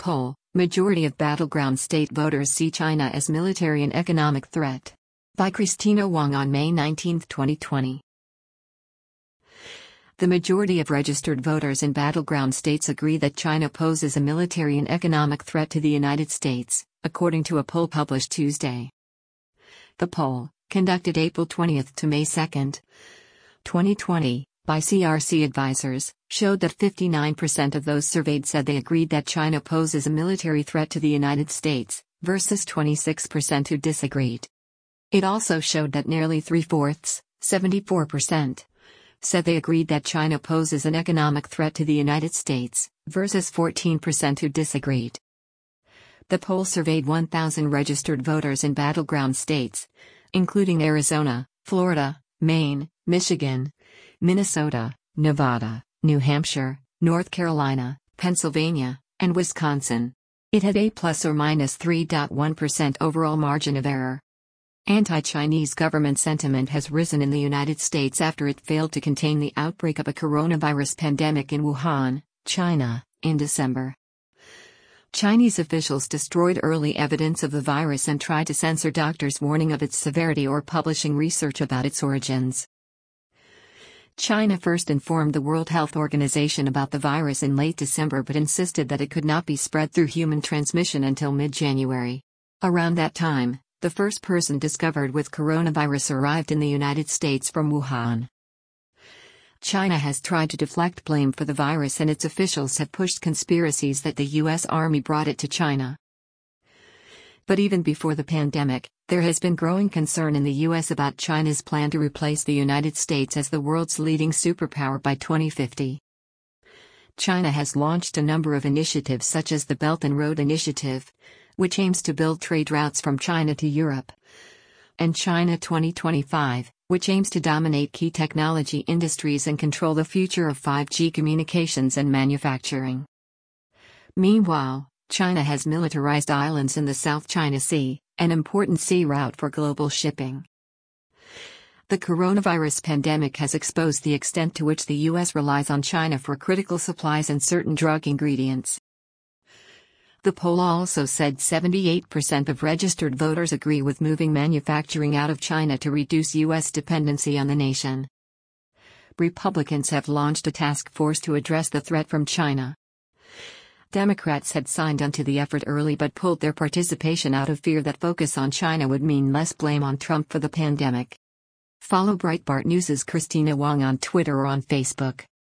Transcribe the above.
Poll: Majority of battleground state voters see China as military and economic threat. By Christina Wang on May 19, 2020. The majority of registered voters in battleground states agree that China poses a military and economic threat to the United States, according to a poll published Tuesday. The poll, conducted April 20 to May 2, 2020, by CRC Advisors, showed that 59% of those surveyed said they agreed that China poses a military threat to the United States, versus 26% who disagreed. It also showed that nearly three-fourths, 74%, said they agreed that China poses an economic threat to the United States, versus 14% who disagreed. The poll surveyed 1,000 registered voters in battleground states, including Arizona, Florida, Maine, Michigan, Minnesota, Nevada, New Hampshire, North Carolina, Pennsylvania, and Wisconsin. It had a plus or minus 3.1% overall margin of error. Anti-Chinese government sentiment has risen in the United States after it failed to contain the outbreak of a coronavirus pandemic in Wuhan, China, in December. Chinese officials destroyed early evidence of the virus and tried to censor doctors warning of its severity or publishing research about its origins. China first informed the World Health Organization about the virus in late December but insisted that it could not be spread through human transmission until mid-January. Around that time, the first person discovered with coronavirus arrived in the United States from Wuhan. China has tried to deflect blame for the virus, and its officials have pushed conspiracies that the U.S. Army brought it to China. But even before the pandemic, there has been growing concern in the U.S. about China's plan to replace the United States as the world's leading superpower by 2050. China has launched a number of initiatives such as the Belt and Road Initiative, which aims to build trade routes from China to Europe, and China 2025, which aims to dominate key technology industries and control the future of 5G communications and manufacturing. Meanwhile, China has militarized islands in the South China Sea, an important sea route for global shipping. The coronavirus pandemic has exposed the extent to which the U.S. relies on China for critical supplies and certain drug ingredients. The poll also said 78% of registered voters agree with moving manufacturing out of China to reduce U.S. dependency on the nation. Republicans have launched a task force to address the threat from China. Democrats had signed onto the effort early but pulled their participation out of fear that focus on China would mean less blame on Trump for the pandemic. Follow Breitbart News' Christina Wang on Twitter or on Facebook.